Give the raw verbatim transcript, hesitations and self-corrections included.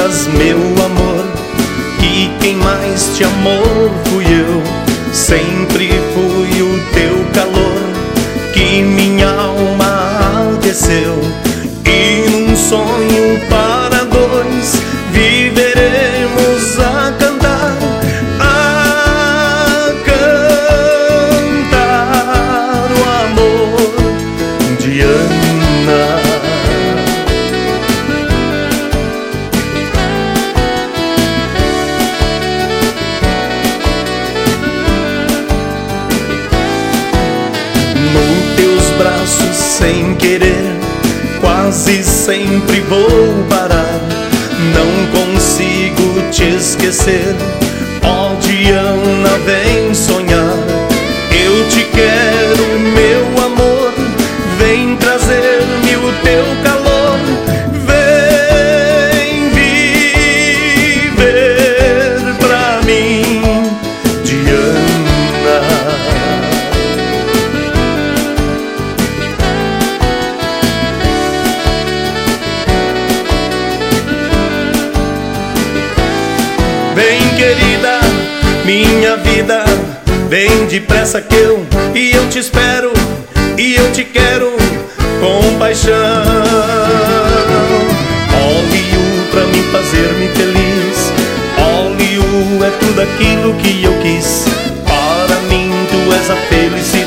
acreditas, meu amor, que quem mais te amou fui eu. Sempre fui o teu calor que minha alma aqueceu. E num sonho para dois viveremos a cantar, a cantar o amor de Ana. Nos teus braços sem querer, quase sempre vou parar. Não consigo te esquecer, ó Diana, vem sonhar. Eu te quero, meu amor, vem trazer-me o teu calor. Vem viver pra mim, Diana. Vem, querida, minha vida, vem depressa que eu e eu te espero, e eu te quero com paixão. Óleo pra mim fazer-me feliz, óleo é tudo aquilo que eu quis. Para mim tu és a felicidade.